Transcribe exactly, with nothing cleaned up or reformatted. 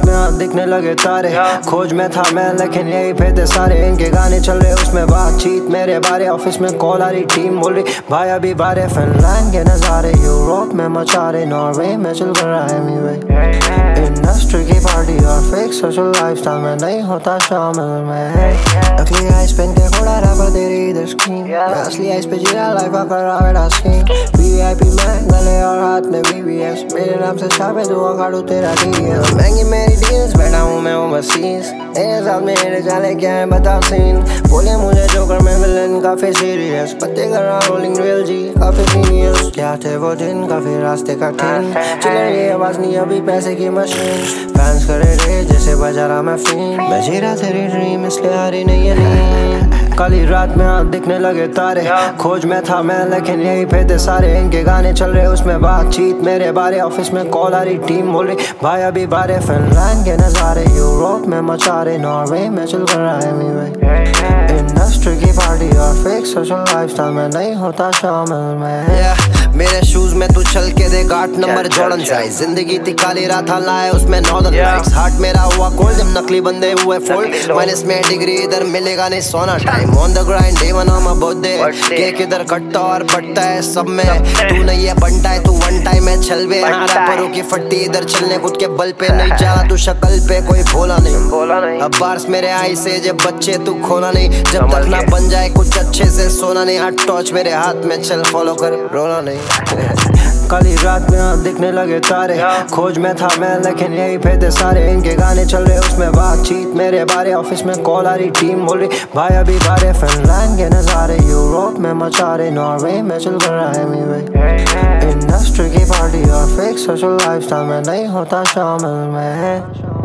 में दिखने लगे तारे, खोज में था मैं लेकिन यही पे थे सारे। इनके गाने चल रहे उसमें बातचीत मेरे बारे, ऑफिस में कॉल आ रही टीम बोल रही भाई अभी बारे। फिनलैंड के नज़ारे यूरोप में मचा रहे, नॉर्वे में चल कर रहा है मी इंडस्ट्री की पार्टी और फेक सोशल लाइफस्टाइल में नहीं होता शामिल मैं। नकली आइस पेन के घोड़ा रैपर दे रही इधर स्क्रीन, मैं असली आइस पे जी रहा लाइफ कर रहा बेटा स्क्रीन। वीआईपी में गले और हाथ में बीबीएस, मेरे नाम से छापे दुआ काटू तेरा डीएस। महंगी मेरी डील्स बैठा हूँ मैं ओवरसीज, मेरे साथ मेरे चाले क्या है बता सीन। बोले मुझे जोकर में विलन काफी सीरियस, पत्ते कर रहा रोलिंग रियल जी काफी सीनियस। क्या थे वो दिन काफी रास्ते कठिन, चले ये आवाज नहीं अभी पैसे की मशीन। फैंस करे रे जैसे बजा रहा मैं फिल्म, मैं जी रहा तेरी ड्रीम इसलिए हारी नहीं है नींद। काली रात में हाँ दिखने लगे तारे, खोज में था मैं लेकिन यही पे थे सारे। इनके गाने चल रहे उसमें बातचीत मेरे बारे, ऑफिस में कॉल आ रही टीम बोल रही भाई अभी बारे। फिनलैंड के नज़ारे यूरोप में मचा रहे, नॉर्वे में चल कर रहा है मी इंडस्ट्री की पार्टी और फेक सोशल लाइफस्टाइल में नहीं होता शामिल मैं। yeah, मेरे शूज में तू चल के देख आठ नंबर जॉर्डन साइज। जिंदगी थी काली रात लाए उसमें नॉर्दर्न लाइट्स। हार्ट मेरा हुआ कोल्ड जब नकली बंदे हुए फोल्ड, माइनस में डिग्री इधर मिलेगा नहीं सोना time. On the grind day one on birthday, cake इधर कटता और बटता है सब में। तू नहीं है बनता है तू वन टाइम है छलवे। हाँ रैपरों की फट्टी इधर चलने खुद के बल पे नहीं जाला तू शक्ल पे कोई भोला नहीं। अब बार्स मेरे आई से जब बच्चे तू खोला नहीं, जब तक ना बन जाए कुछ अच्छे से सोना नहीं। हाथ टॉर्च मेरे हाथ में चल फॉलो कर रोना नहीं। काली रात में दिखने लगे तारे, खोज में था मैं लेकिन यही पे थे सारे। इनके गाने चल रहे उसमें बातचीत मेरे बारे, ऑफिस में कॉल आ रही टीम बोल रही भाई अभी बारे। फिनलैंड के नज़ारे यूरोप में मचा रहे, नॉर्वे में चल कर रहा है मी इंडस्ट्री की पार्टी और फेक सोशल लाइफस्टाइल में नहीं होता शामिल मैं।